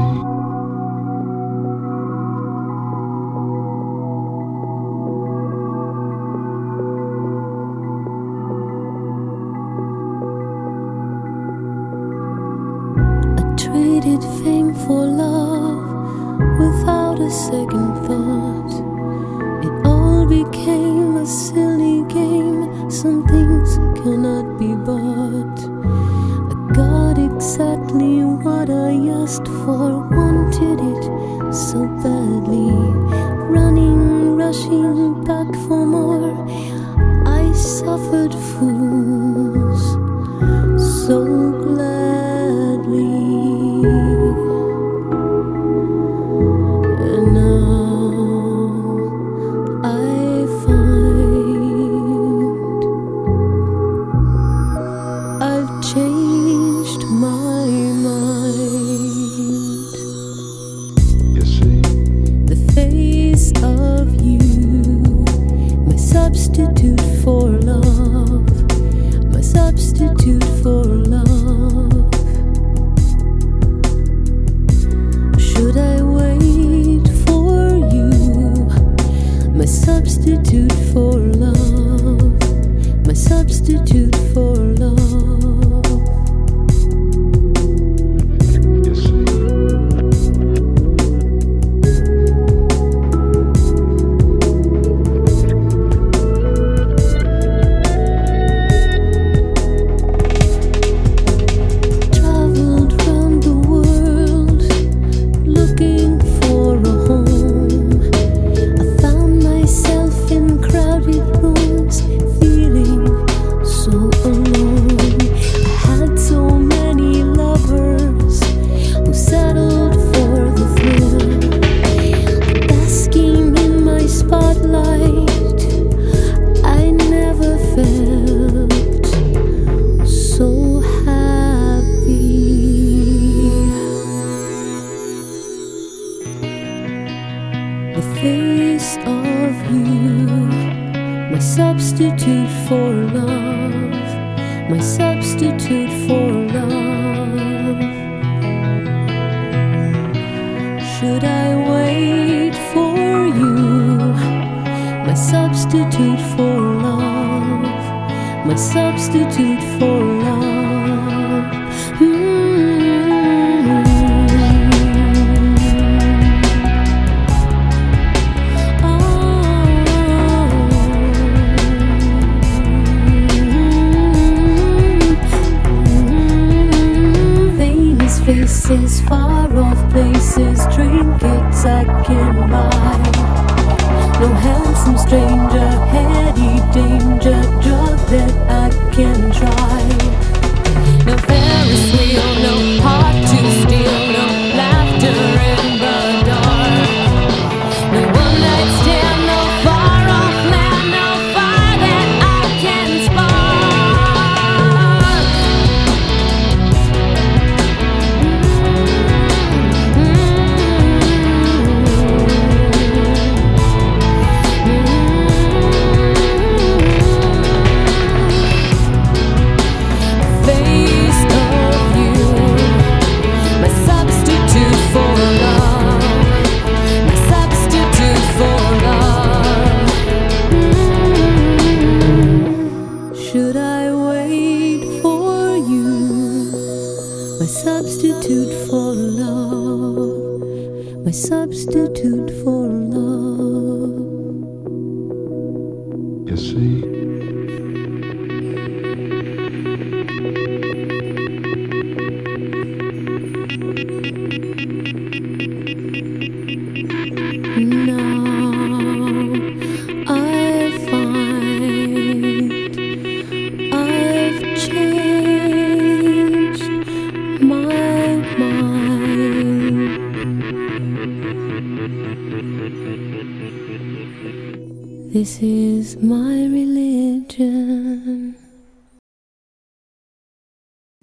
Traded fame for love without a second thought. It all became a silly game. Some things cannot be bought. I got exactly what I asked for, wanted it so badly. Running, rushing back for more. I suffered fools so gladly. Changed my mind. You see, the face of you, my substitute for love, my substitute for love. Should I wait for you, my substitute for love, my substitute for love? The face of you, my substitute for love, my substitute for love. Should I wait for you, my substitute for love, my substitute for love? Faces, far off places, trinkets I can buy. No handsome stranger, heady danger, drug that I can try. No Ferris wheel, no heart to steal, no laughter in the dark. No one night stand, no far off land, no fire that I can spark. Should I wait for you, my substitute for love, my substitute for love? you see. This is my religion.